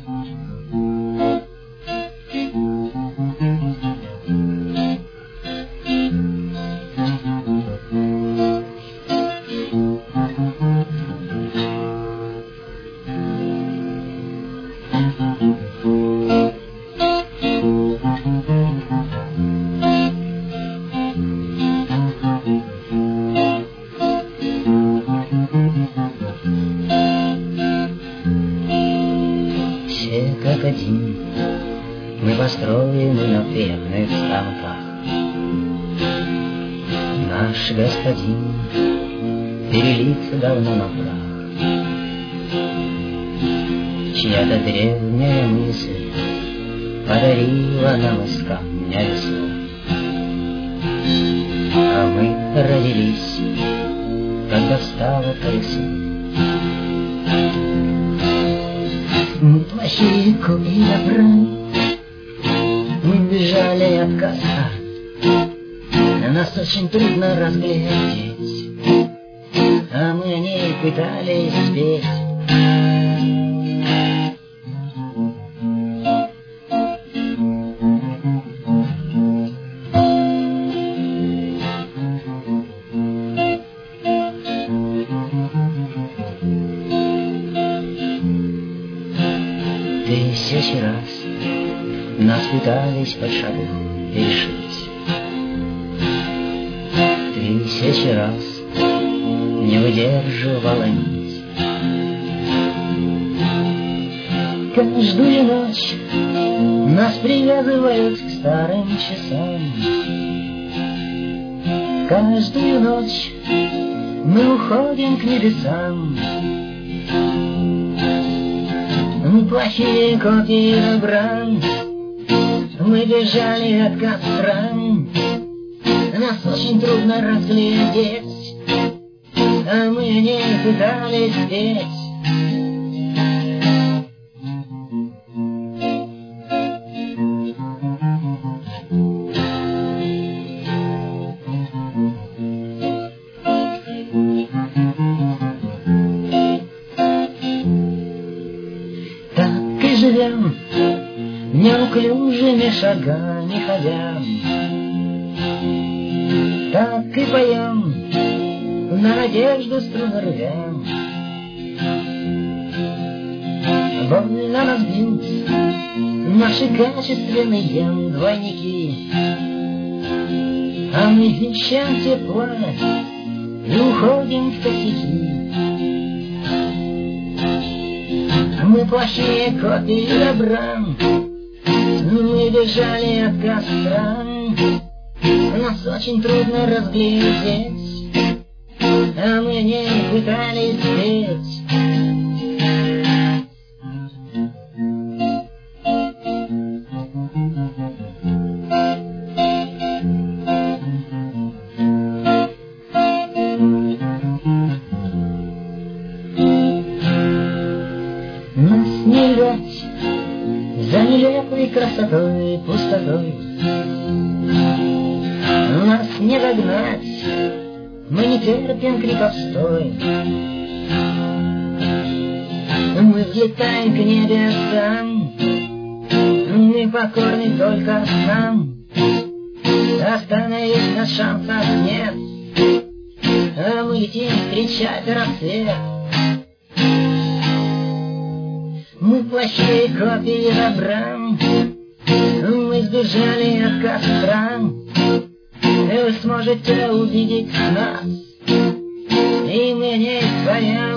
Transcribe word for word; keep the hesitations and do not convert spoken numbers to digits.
Как один, мы построены на верных станках. Наш господин перелит давно на прах. Чья-то древняя мысль подарила нам из камня весну. А мы родились, когда встало колесо. Мы плащи купили добра, мы бежали от костра. Нас очень трудно разглядеть, а мы о ней пытались спеть. Тысячи раз нас пытались под шагу решить. Тысячи раз не выдерживала нить. Каждую ночь нас привязывают к старым часам. Каждую ночь мы уходим к небесам. Мы плохие копии добра, мы бежали от костра. Нас очень трудно разглядеть, а мы о ней пытались петь. Живем неуклюжими шагами ходя, так и поем, на надежду струны рвем. Больно нас бьют наши качественные двойники, а мы ищем тепла и уходим в косяки. Мы плохие копии добра, мы бежали от костра. Нас очень трудно разглядеть, а мы не пытались петь. Нас не играть за нелепой красотой и пустотой. Нас не догнать, мы не терпим криков стой. Мы взлетаем к небесам, мы покорны только нам. Остановить нас шансов нет, а мы летим встречать рассвет. Мы плохие копии добра, мы сбежали от костра. Вы сможете увидеть нас, и мы не своя.